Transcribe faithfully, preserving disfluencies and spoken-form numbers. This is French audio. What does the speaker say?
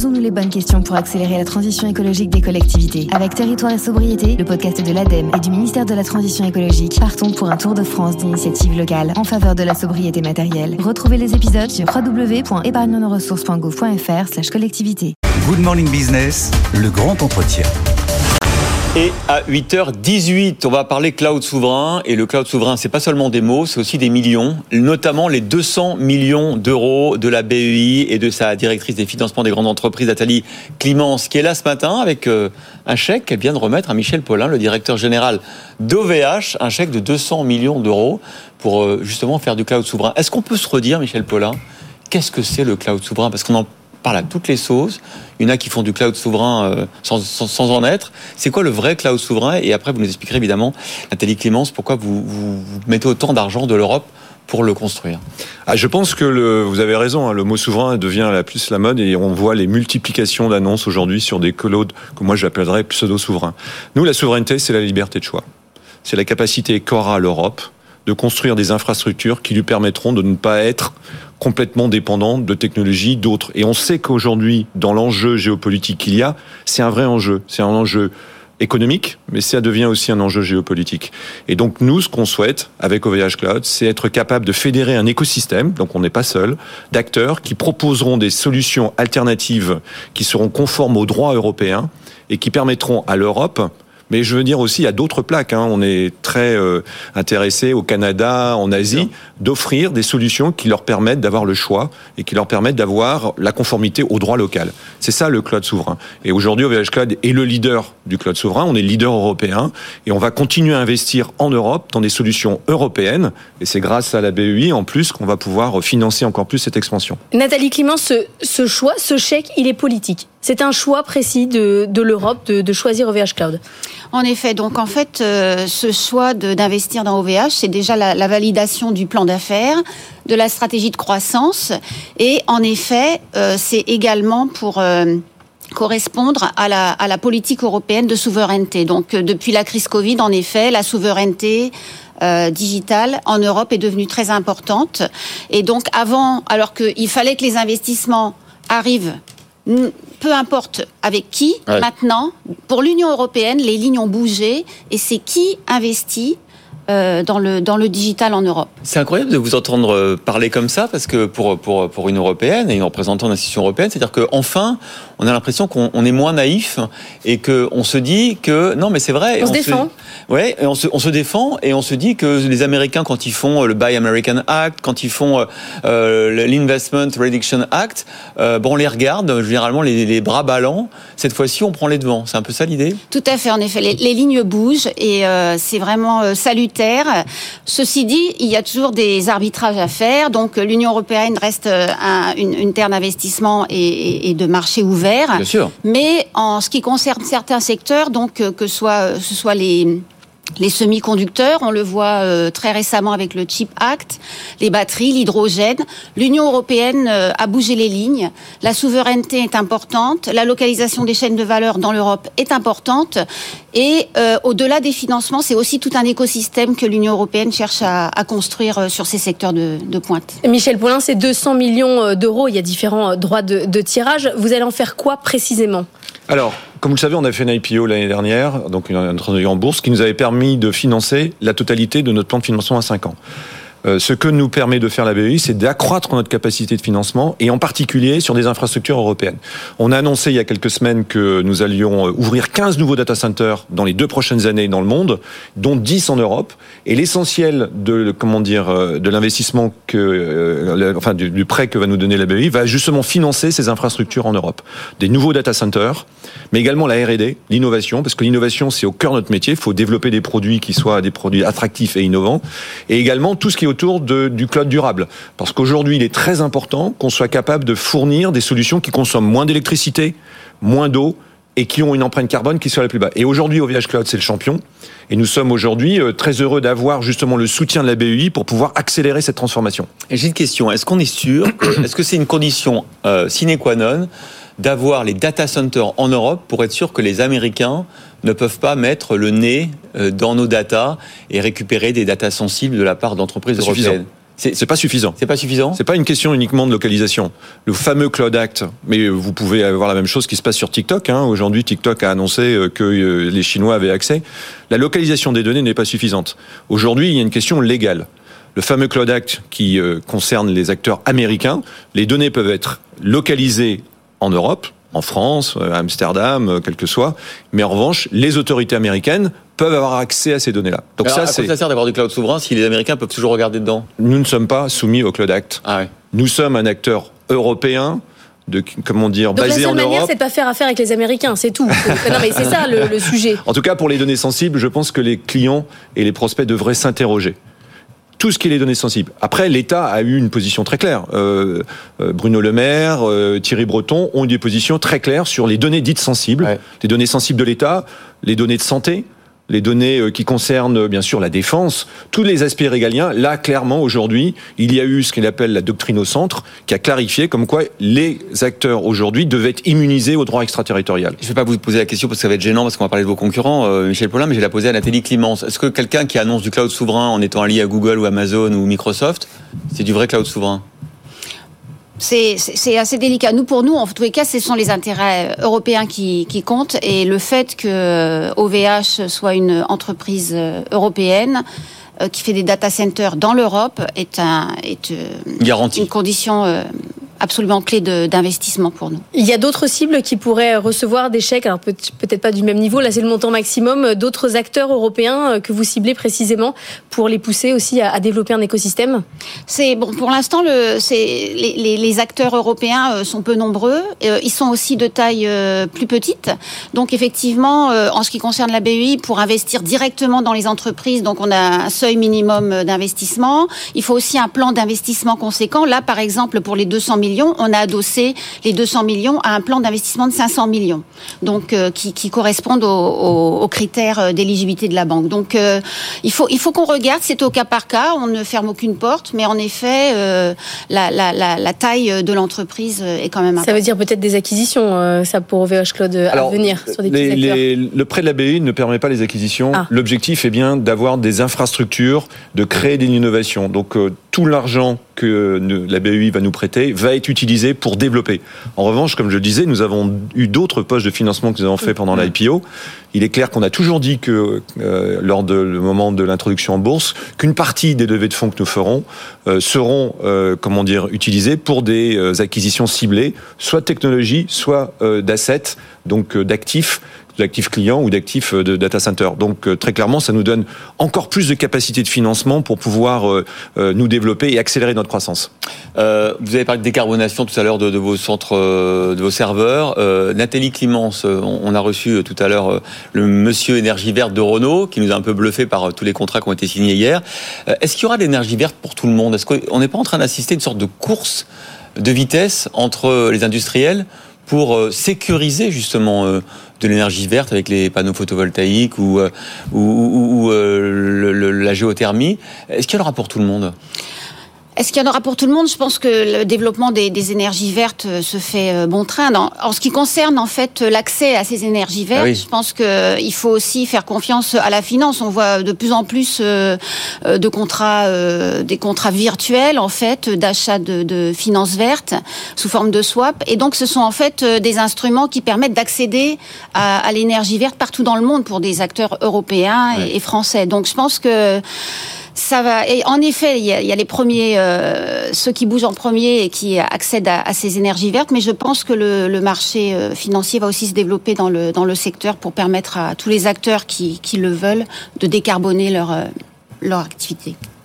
Posons-nous les bonnes questions pour accélérer la transition écologique des collectivités. Avec Territoire et Sobriété, le podcast de l'ADEME et du ministère de la Transition écologique, partons pour un tour de France d'initiatives locales en faveur de la sobriété matérielle. Retrouvez les épisodes sur w w w point épargne nos ressources point gouv point f r slash collectivité. Good Morning Business, le grand entretien. Et à huit heures dix-huit, on va parler cloud souverain. Et le cloud souverain, c'est pas seulement des mots, c'est aussi des millions. Notamment les deux cents millions d'euros de la B E I et de sa directrice des financements des grandes entreprises, Nathalie Climence, qui est là ce matin avec euh, un chèque qu'elle vient de remettre à Michel Paulin, le directeur général d'O V H. Un chèque de deux cents millions d'euros pour euh, justement faire du cloud souverain. Est-ce qu'on peut se redire, Michel Paulin, qu'est-ce que c'est le cloud souverain ? Parce qu'on en parle à toutes les sauces. Il y en a qui font du cloud souverain euh, sans, sans, sans en être. C'est quoi le vrai cloud souverain ? Et après, vous nous expliquerez évidemment, Nathalie Climence, pourquoi vous, vous, vous mettez autant d'argent de l'Europe pour le construire. Ah, je pense que le, vous avez raison, hein, le mot souverain devient la plus la mode et on voit les multiplications d'annonces aujourd'hui sur des clouds que moi j'appellerais pseudo-souverains. Nous, la souveraineté, c'est la liberté de choix. C'est la capacité qu'aura l'Europe de construire des infrastructures qui lui permettront de ne pas être complètement dépendant de technologies d'autres. Et on sait qu'aujourd'hui, dans l'enjeu géopolitique qu'il y a, c'est un vrai enjeu. C'est un enjeu économique, mais ça devient aussi un enjeu géopolitique. Et donc nous, ce qu'on souhaite avec O V H Cloud, c'est être capable de fédérer un écosystème, donc on n'est pas seul, d'acteurs qui proposeront des solutions alternatives qui seront conformes au droit européen et qui permettront à l'Europe, mais je veux dire aussi à d'autres plaques, hein. On est très euh, intéressé au Canada, en Asie, d'offrir des solutions qui leur permettent d'avoir le choix et qui leur permettent d'avoir la conformité au droit local. C'est ça le cloud souverain. Et aujourd'hui, O V H Cloud est le leader du cloud souverain. On est le leader européen et on va continuer à investir en Europe dans des solutions européennes. Et c'est grâce à la B E I en plus qu'on va pouvoir financer encore plus cette expansion. Nathalie Climence, ce, ce choix, ce chèque, il est politique. C'est un choix précis de, de l'Europe de, de choisir O V H Cloud. En effet, donc en fait, euh, ce choix de, d'investir dans O V H, c'est déjà la, la validation du plan d'affaires, de la stratégie de croissance, et en effet, euh, c'est également pour euh, correspondre à la, à la politique européenne de souveraineté. Donc euh, depuis la crise Covid, en effet, la souveraineté Euh, digitale en Europe est devenue très importante. Et donc avant, alors qu'il fallait que les investissements arrivent, peu importe avec qui, ouais. Maintenant, pour l'Union européenne, les lignes ont bougé et c'est qui investit Euh, dans le dans le digital en Europe. C'est incroyable de vous entendre parler comme ça parce que pour pour pour une européenne et une représentante d'institution européenne, c'est-à-dire que enfin, on a l'impression qu'on on est moins naïf et que on se dit que non mais c'est vrai. On, on se défend. Se, ouais, et on se on se défend et on se dit que les Américains quand ils font le Buy American Act, quand ils font euh, l'Investment Reduction Act, euh, bon on les regarde généralement les, les bras ballants. Cette fois-ci, on prend les devants. C'est un peu ça l'idée ? Tout à fait. En effet, les, les lignes bougent et euh, c'est vraiment euh, salutaire. Ceci dit, il y a toujours des arbitrages à faire. Donc, l'Union européenne reste un, une, une terre d'investissement et, et, et de marché ouvert. Bien sûr. Mais en ce qui concerne certains secteurs, donc que soit, ce soit les les semi-conducteurs, on le voit euh, très récemment avec le Chip Act, les batteries, l'hydrogène. L'Union européenne euh, a bougé les lignes. La souveraineté est importante. La localisation des chaînes de valeur dans l'Europe est importante. Et euh, au-delà des financements, c'est aussi tout un écosystème que l'Union européenne cherche à, à construire sur ces secteurs de, de pointe. Michel Paulin, c'est deux cents millions d'euros. Il y a différents droits de, de tirage. Vous allez en faire quoi précisément ? Alors, comme vous le savez, on a fait une I P O l'année dernière, donc une transaction en bourse, qui nous avait permis de financer la totalité de notre plan de financement à cinq ans. Euh, ce que nous permet de faire la B E I, c'est d'accroître notre capacité de financement, et en particulier sur des infrastructures européennes. On a annoncé il y a quelques semaines que nous allions ouvrir quinze nouveaux data centers dans les deux prochaines années dans le monde, dont dix en Europe. Et l'essentiel de, comment dire, de l'investissement que, euh, enfin, du, du prêt que va nous donner la B E I va justement financer ces infrastructures en Europe. Des nouveaux data centers, mais également la R et D, l'innovation, parce que l'innovation, c'est au cœur de notre métier. Il faut développer des produits qui soient des produits attractifs et innovants. Et également tout ce qui est autour de, du cloud durable. Parce qu'aujourd'hui, il est très important qu'on soit capable de fournir des solutions qui consomment moins d'électricité, moins d'eau, et qui ont une empreinte carbone qui soit la plus basse. Et aujourd'hui, O V H Cloud, c'est le champion. Et nous sommes aujourd'hui très heureux d'avoir justement le soutien de la B E I pour pouvoir accélérer cette transformation. Et j'ai une question. Est-ce qu'on est sûr, que, est-ce que c'est une condition euh, sine qua non d'avoir les data centers en Europe pour être sûr que les Américains ne peuvent pas mettre le nez dans nos datas et récupérer des datas sensibles de la part d'entreprises c'est européennes ? Suffisant. C'est, c'est pas suffisant. C'est pas suffisant. C'est pas une question uniquement de localisation. Le fameux Cloud Act, mais vous pouvez avoir la même chose qui se passe sur TikTok. Hein. Aujourd'hui, TikTok a annoncé que les Chinois avaient accès. La localisation des données n'est pas suffisante. Aujourd'hui, il y a une question légale. Le fameux Cloud Act qui euh, concerne les acteurs américains, les données peuvent être localisées en Europe, en France, à Amsterdam, euh, quel que soit. Mais en revanche, les autorités américaines peuvent avoir accès à ces données-là. Donc alors, ça, à c'est. Ça sert d'avoir du cloud souverain si les Américains peuvent toujours regarder dedans. Nous ne sommes pas soumis au Cloud Act. Ah ouais. Nous sommes un acteur européen. De, comment dire, Donc basé en Europe. La seule manière, c'est de pas faire affaire avec les Américains, c'est tout. Non, mais c'est ça le, le sujet. En tout cas, pour les données sensibles, je pense que les clients et les prospects devraient s'interroger. Tout ce qui est les données sensibles. Après, l'État a eu une position très claire. Euh, euh, Bruno Le Maire, euh, Thierry Breton ont eu des positions très claires sur les données dites sensibles, ouais. Les données sensibles de l'État, les données de santé, les données qui concernent bien sûr la défense, tous les aspects régaliens. Là, clairement, aujourd'hui, il y a eu ce qu'il appelle la doctrine au centre, qui a clarifié comme quoi les acteurs aujourd'hui devaient être immunisés au droit extraterritorial. Je ne vais pas vous poser la question parce que ça va être gênant, parce qu'on va parler de vos concurrents, euh, Michel Paulin, mais je vais la poser à Nathalie Climence. Est-ce que quelqu'un qui annonce du cloud souverain en étant allié à Google ou Amazon ou Microsoft, c'est du vrai cloud souverain ? C'est, c'est, c'est assez délicat. Nous, pour nous, en tous les cas, ce sont les intérêts européens qui, qui comptent, et le fait que O V H soit une entreprise européenne euh, qui fait des data centers dans l'Europe est, un, est euh, Garantie. Une condition euh, absolument clé de, d'investissement pour nous. Il y a d'autres cibles qui pourraient recevoir des chèques, alors peut- peut-être pas du même niveau, là c'est le montant maximum, d'autres acteurs européens que vous ciblez précisément pour les pousser aussi à, à développer un écosystème ? C'est bon pour l'instant. Le, c'est les, les, les acteurs européens euh, sont peu nombreux. Euh, ils sont aussi de taille euh, plus petite. Donc effectivement, euh, en ce qui concerne la B E I, pour investir directement dans les entreprises, donc on a un seuil minimum d'investissement. Il faut aussi un plan d'investissement conséquent. Là, par exemple, pour les deux cents millions, on a adossé les deux cents millions à un plan d'investissement de cinq cents millions, donc euh, qui, qui correspondent aux, aux, aux critères d'éligibilité de la banque. Donc euh, il faut il faut qu'on regarde, c'est au cas par cas, on ne ferme aucune porte, mais en effet euh, la, la, la, la taille de l'entreprise est quand même importante. Ça veut dire peut-être des acquisitions, euh, ça pour O V H Cloud à Alors, venir sur des petits les, acteurs. Les, le prêt de la B E I ne permet pas les acquisitions. Ah. L'objectif est bien d'avoir des infrastructures, de créer des innovations. Donc euh, tout l'argent que la B E I va nous prêter va être utilisé pour développer. En revanche, comme je le disais, nous avons eu d'autres poches de financement que nous avons fait pendant l'I P O. Il est clair qu'on a toujours dit que, euh, lors du moment de l'introduction en bourse, qu'une partie des levées de fonds que nous ferons euh, seront, euh, comment dire, utilisées pour des euh, acquisitions ciblées, soit de technologie, soit euh, d'assets, donc euh, d'actifs, d'actifs clients ou d'actifs de data center. Donc euh, très clairement, ça nous donne encore plus de capacité de financement pour pouvoir euh, euh, nous développer et accélérer notre croissance. Euh, vous avez parlé de décarbonation tout à l'heure de, de vos centres, euh, de vos serveurs. Euh, Nathalie Climence, on, on a reçu euh, tout à l'heure euh, le monsieur énergie verte de Renault, qui nous a un peu bluffé par euh, tous les contrats qui ont été signés hier. Euh, est-ce qu'il y aura de l'énergie verte pour tout le monde ? Est-ce qu'on n'est pas en train d'assister à une sorte de course de vitesse entre les industriels pour euh, sécuriser justement euh, de l'énergie verte avec les panneaux photovoltaïques ou, euh, ou, ou, ou euh, le, le, la géothermie ? Est-ce qu'il y en aura pour tout le monde ? Est-ce qu'il y en aura pour tout le monde ? Je pense que le développement des, des énergies vertes se fait bon train. Dans, en ce qui concerne en fait l'accès à ces énergies vertes, ah oui. Je pense que il faut aussi faire confiance à la finance. On voit de plus en plus euh, de contrats, euh, des contrats virtuels en fait d'achat de, de finances vertes sous forme de swap. Et donc ce sont en fait des instruments qui permettent d'accéder à, à l'énergie verte partout dans le monde pour des acteurs européens ouais. et, et français. Donc je pense que ça va. Et en effet, il y a, il y a les premiers, euh, ceux qui bougent en premier et qui accèdent à, à ces énergies vertes. Mais je pense que le, le marché financier va aussi se développer dans le dans le secteur pour permettre à tous les acteurs qui qui le veulent de décarboner leur leur activité.